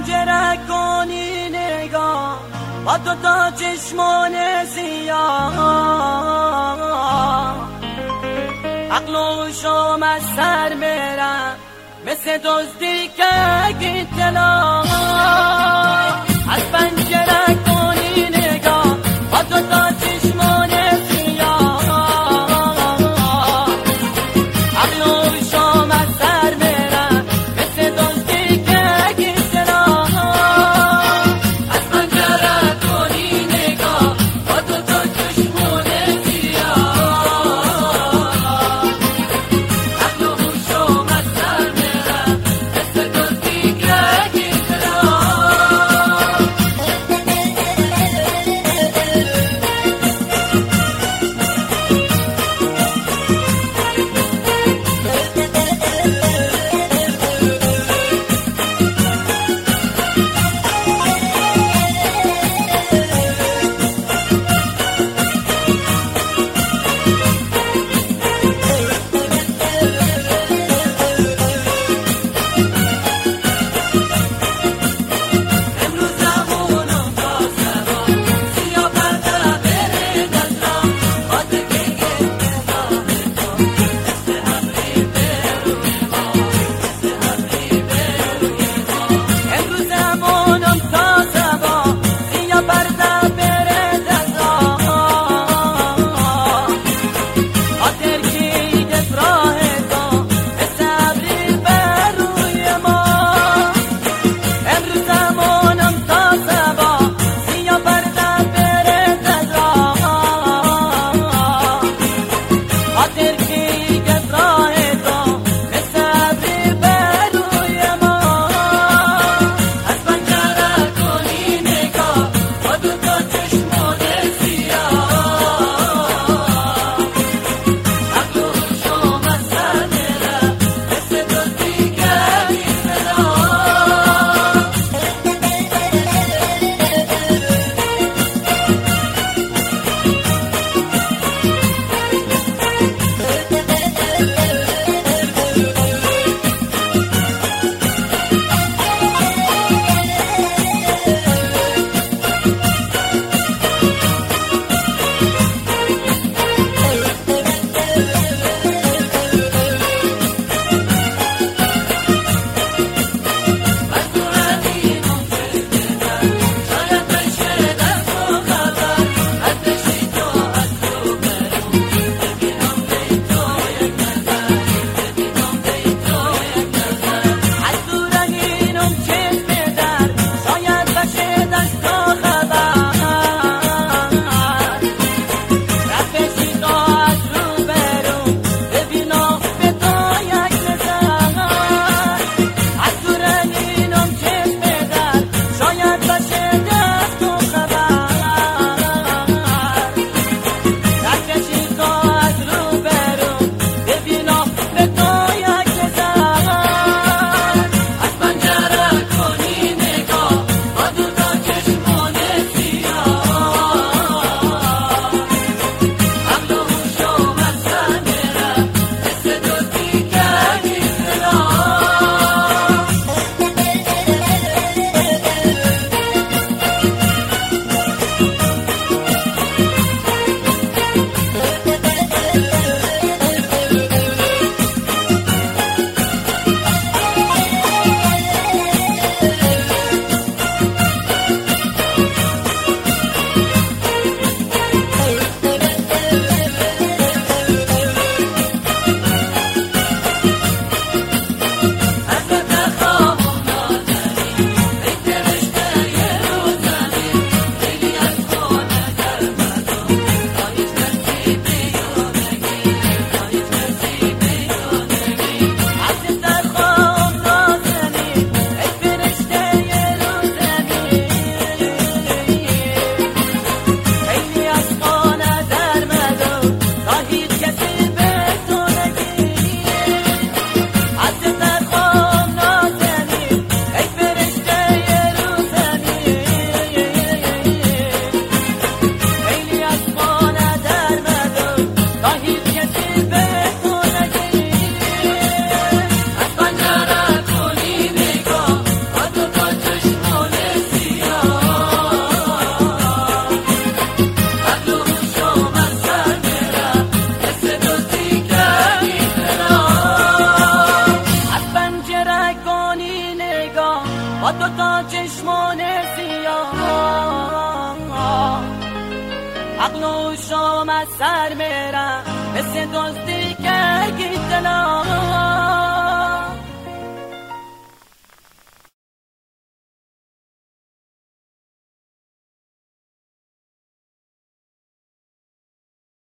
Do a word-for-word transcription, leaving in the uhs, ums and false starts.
پنجره کنی نگاه با دو تا چشمان سیاه، عقل و شام از سر میرم مثل دزدی که گیتلا. از پنجره کنی نگاه با دو تا چشمان سیاه، عقل و شام از سر میرم مثل دزدی که گیتلا. از پنجره کنی نگاه با دو تا چشمان سیاه، عقل و شام از سر میرم مثل دزدی که گیتلا. میرم مثل دزدی که گیتلا